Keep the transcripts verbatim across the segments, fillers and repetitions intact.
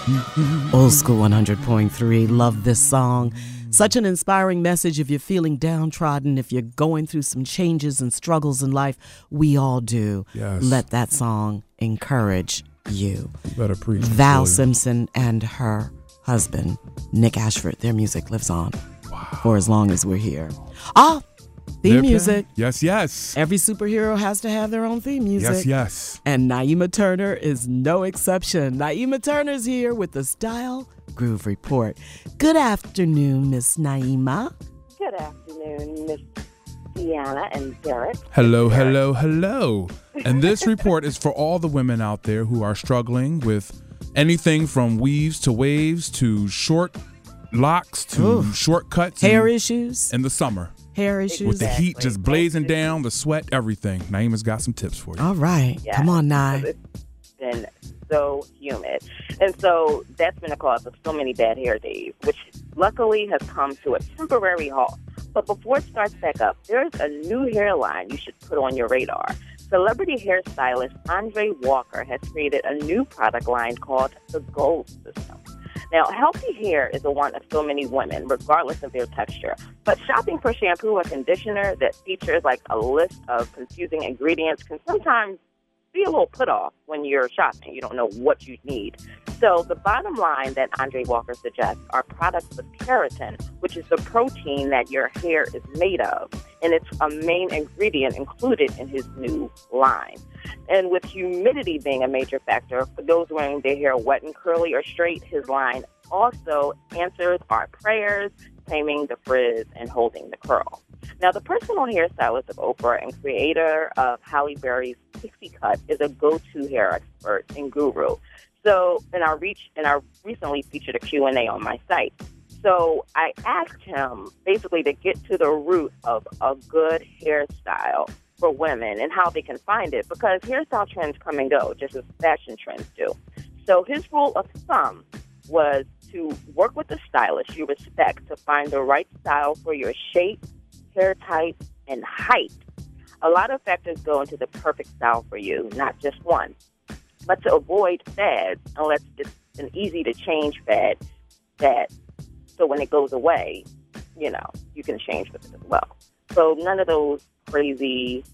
Old School one hundred point three. Love this song. Such an inspiring message if you're feeling downtrodden, if you're going through some changes and struggles in life. We all do. Yes. Let that song encourage you. You better preach. Val William. Simpson and her husband, Nick Ashford, their music lives on Wow. for as long as we're here. Ah, theme Their music. pen? Yes, yes. Every superhero has to have their own theme music. Yes, yes. And Naima Turner is no exception. Naima Turner's here with the Style Groove Report. Good afternoon, Miss Naima. Good afternoon, Miss Deanna and Derek. Hello, hello, hello. And this report is for all the women out there who are struggling with anything from weaves to waves to short locks to Oof. shortcuts. Hair in, issues. in the summer. Hair issues. With the heat Exactly. just blazing down, the sweat, everything. Naima's got some tips for you. All right. Yeah, Come on, Nai. because It's been so humid. And so that's been a cause of so many bad hair days, which luckily has come to a temporary halt. But before it starts back up, there's a new hairline you should put on your radar. Celebrity hairstylist Andre Walker has created a new product line called the Gold System. Now, healthy hair is the want of so many women, regardless of their texture. But shopping for shampoo or conditioner that features like a list of confusing ingredients can sometimes be a little put off when you're shopping. You don't know what you need. So the bottom line that Andre Walker suggests are products with keratin, which is the protein that your hair is made of. And it's a main ingredient included in his new line. And with humidity being a major factor, for those wearing their hair wet and curly or straight, his line also answers our prayers, taming the frizz and holding the curl. Now, the personal hairstylist of Oprah and creator of Halle Berry's Pixie Cut is a go-to hair expert and guru. So, and I reached, and I recently featured a Q and A on my site. So I asked him basically to get to the root of a good hairstyle for women and how they can find it, because hairstyle trends come and go, just as fashion trends do. So his rule of thumb was to work with a stylist you respect to find the right style for your shape, hair type, and height. A lot of factors go into the perfect style for you, not just one. But to avoid fads, unless it's an easy-to-change fad, that so when it goes away, you know, you can change with it as well. So none of those crazy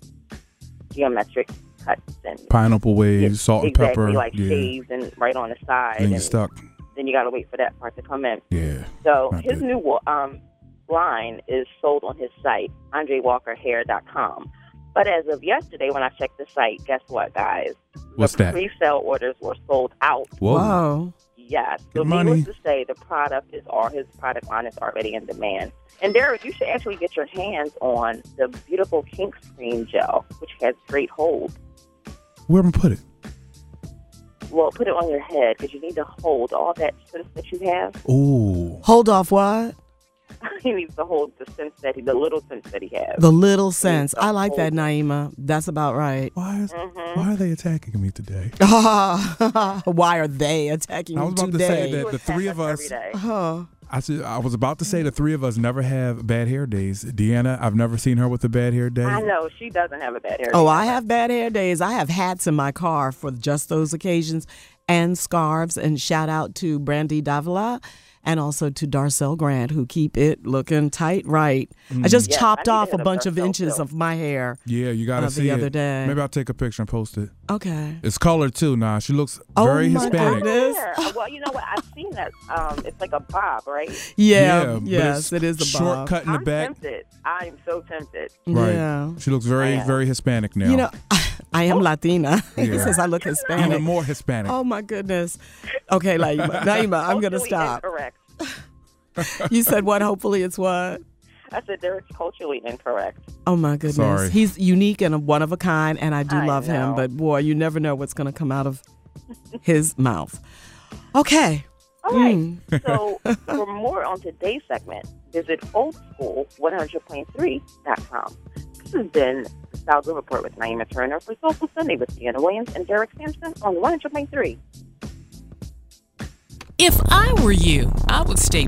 geometric cuts and Pineapple waves, yeah, salt and exactly, pepper. like yeah. shaves and right on the side. Then you're and stuck. then you got to wait for that part to come in. Yeah. So Not his good. new um, line is sold on his site, andre walker hair dot com. But as of yesterday, when I checked the site, guess what, guys? What's the that? pre-sale orders were sold out. Whoa. Whoa. Yes. So Good money. needless to say, the product is all his product line is already in demand. And Derek, you should actually get your hands on the beautiful Kink Screen Gel, which has great hold. Where am I put it? Well, put it on your head because you need to hold all that sense that you have. Ooh. Hold off what? He needs to hold the sense that he, the little sense that he has. The little sense. the I like that, whole- Naima. That's about right. Why is Mhm. why are they attacking me today? Why are they attacking I you was about to today? say that You the attack three of every us- day. Huh. I said I was about to say the three of us never have bad hair days. Deanna, I've never seen her with a bad hair day. I know she doesn't have a bad hair. Oh, day. I have bad hair days. I have hats in my car for just those occasions and scarves. And shout out to Brandy Davila and also to Darcel Grant, who keep it looking tight right. I just Yes, I chopped need to off hit a up bunch of Darcel, inches too. of my hair. Yeah, you gotta Uh, the see other it. day. Maybe I'll take a picture and post it. Okay. It's colored too. Nah, she looks Oh very my Hispanic. goodness. Yeah. Well, you know what? I've seen that. Um, it's like a bob, right? Yeah. but yes, it's it is a bob. shortcut in the I'm back. tempted. I am so tempted. Right. Yeah. She looks very, Yeah. very Hispanic now. You know, I am Latina. he Yeah. says I look even Hispanic. more Hispanic. Oh my goodness. Okay, Naima, Naima I'm going to Culturally stop. Incorrect. You said what? Hopefully it's what? I said they're culturally incorrect. Oh my goodness. Sorry. He's unique and a one of a kind, and I do I love him, know. but boy, you never know what's going to come out of his mouth. Okay. All right. Mm. So for more on today's segment, visit old school one hundred point three dot com. This has been the Style Good Report with Naima Turner for Soulful Sunday with Deanna Williams and Derek Sampson on one hundred point three. If I were you, I would stay